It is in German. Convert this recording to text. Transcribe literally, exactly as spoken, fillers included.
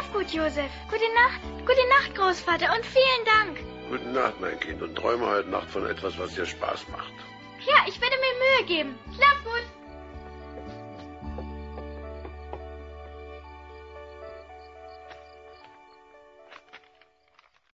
Schlaf gut, Josef. Gute Nacht. Gute Nacht, Großvater. Und vielen Dank. Gute Nacht, mein Kind. Und träume heute Nacht von etwas, was dir Spaß macht. Ja, ich werde mir Mühe geben. Schlaf gut.